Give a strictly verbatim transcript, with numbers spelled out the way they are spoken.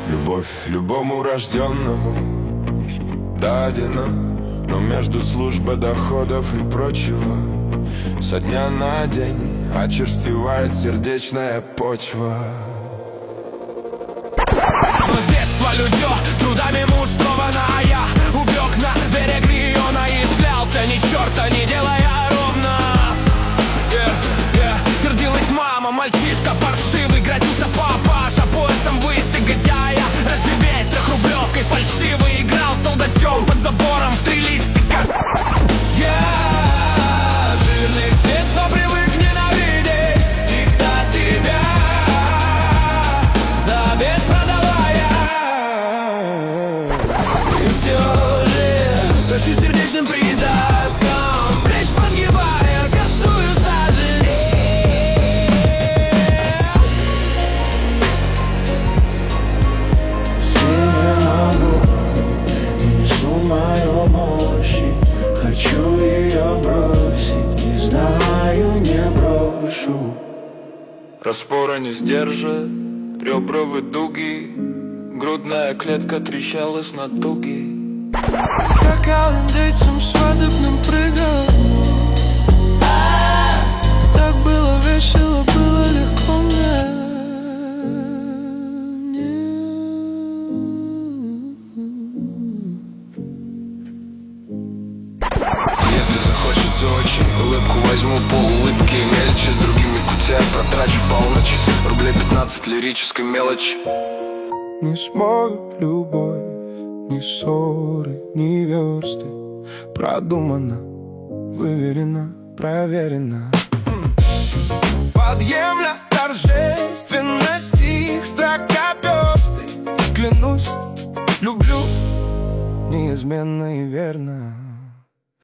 Любовь любому рожденному дадена, но между службой доходов и прочего со дня на день очерствевает сердечная почва. Но с детства людё, трудами мужствовано, а я убег на берег Риона и шлялся, ни черта не делая ровно. yeah, yeah. Сердилась мама, мальчишка паршивый, грозился папаша поясом выстигать, а я разживясь трехрублевкой фальшивый играл солдатем под забором в три листика. Я жирных с детства привык ненавидеть всегда себя. Завет продала я, и все же тащу сердечным придатком, плечь подгибая, косую сожалею. Синему и несу мою мощи, хочу ее бросить, не знаю, не брошу. Распора не сдержит, ребровые дуги, грудная клетка трещала с натуги. Как индейцам свадебным прыгал, так было весело, было легко мне. Если захочется очень, улыбку возьму, полулыбки мельче, с другими кутя протрачу полночь, рублей пятнадцать лирической мелочи. Не смоют любовь, ни ссоры, ни версты. Продумано, выверено, проверено. Подъемля торжественность их строкопёсты. Клянусь, люблю неизменно и верно.